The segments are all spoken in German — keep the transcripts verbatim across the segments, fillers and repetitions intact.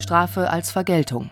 Strafe als Vergeltung.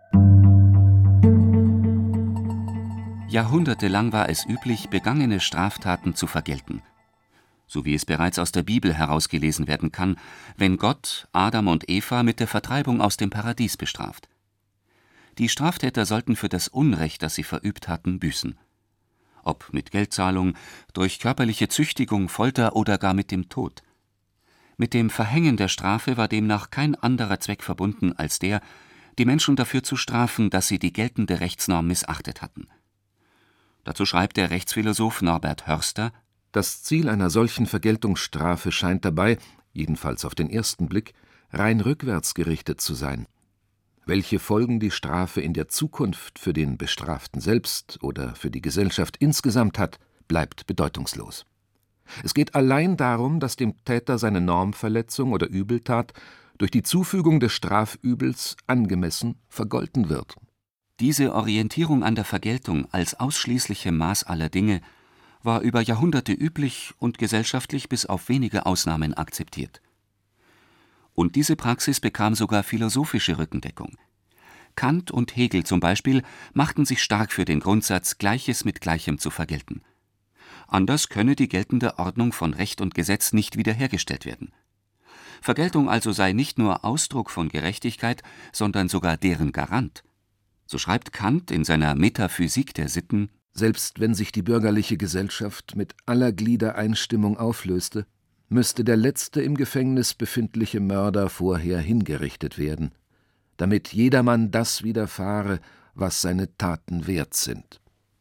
Jahrhundertelang war es üblich, begangene Straftaten zu vergelten. So wie es bereits aus der Bibel herausgelesen werden kann, wenn Gott Adam und Eva mit der Vertreibung aus dem Paradies bestraft. Die Straftäter sollten für das Unrecht, das sie verübt hatten, büßen. Ob mit Geldzahlung, durch körperliche Züchtigung, Folter oder gar mit dem Tod. Mit dem Verhängen der Strafe war demnach kein anderer Zweck verbunden als der, die Menschen dafür zu strafen, dass sie die geltende Rechtsnorm missachtet hatten. Dazu schreibt der Rechtsphilosoph Norbert Hörster: Das Ziel einer solchen Vergeltungsstrafe scheint dabei, jedenfalls auf den ersten Blick, rein rückwärts gerichtet zu sein. Welche Folgen die Strafe in der Zukunft für den Bestraften selbst oder für die Gesellschaft insgesamt hat, bleibt bedeutungslos. Es geht allein darum, dass dem Täter seine Normverletzung oder Übeltat durch die Zufügung des Strafübels angemessen vergolten wird. Diese Orientierung an der Vergeltung als ausschließlichem Maß aller Dinge war über Jahrhunderte üblich und gesellschaftlich bis auf wenige Ausnahmen akzeptiert. Und diese Praxis bekam sogar philosophische Rückendeckung. Kant und Hegel zum Beispiel machten sich stark für den Grundsatz, Gleiches mit Gleichem zu vergelten. Anders könne die geltende Ordnung von Recht und Gesetz nicht wiederhergestellt werden. Vergeltung also sei nicht nur Ausdruck von Gerechtigkeit, sondern sogar deren Garant. So schreibt Kant in seiner Metaphysik der Sitten: Selbst wenn sich die bürgerliche Gesellschaft mit aller Gliedereinstimmung auflöste, müsste der letzte im Gefängnis befindliche Mörder vorher hingerichtet werden, damit jedermann das widerfahre, was seine Taten wert sind.